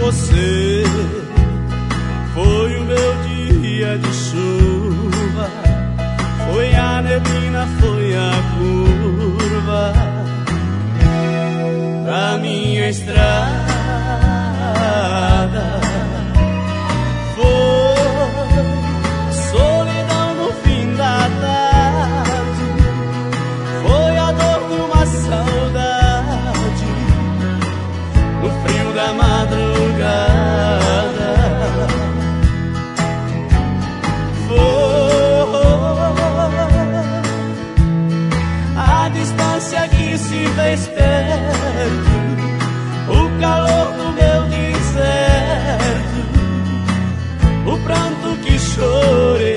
você foi o meu dia de chuva, foi a neblina, foi a curva da minha estrada. Foi solidão no fim da tarde, foi a dor de uma saudade no frio da madrugada. A distância que se fez perto, o calor do meu deserto, o pranto que chorei.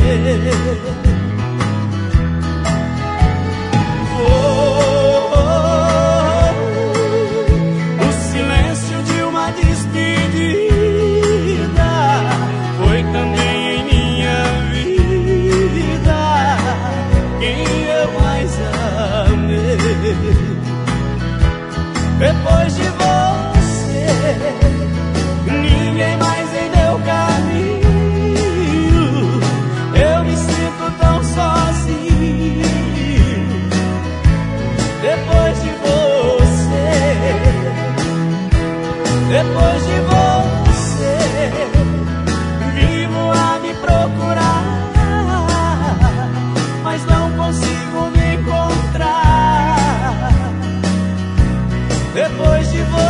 O silêncio de uma despedida foi também em minha vida quem eu mais amei. Depois de você, ninguém mais em meu caminho. Eu me sinto tão sozinho. Depois de você, depois de você, vivo a me procurar, mas não consigo me encontrar. Depois de você,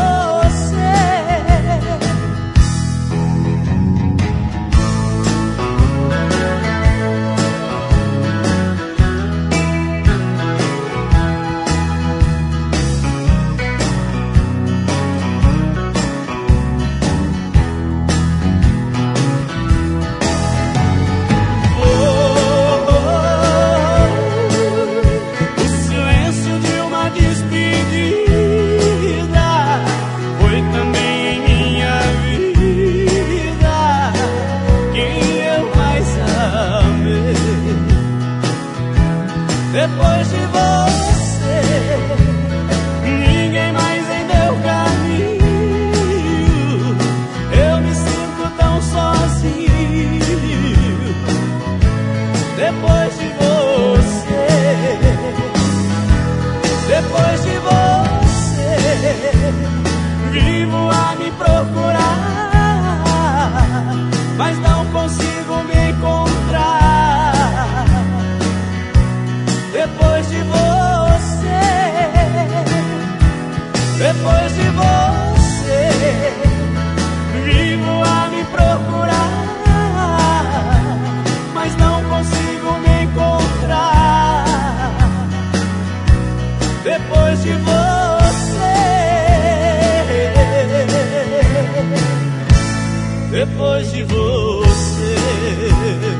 o silêncio de uma despedida foi também em minha vida quem eu mais amei. Depois de você, ninguém mais em meu caminho. Eu me sinto tão sozinho. Depois de você, depois de você, vivo a me procurar, mas não consigo me encontrar. Depois de você, depois de você, vivo a me procurar, mas não consigo me encontrar. Depois de você, depois de você.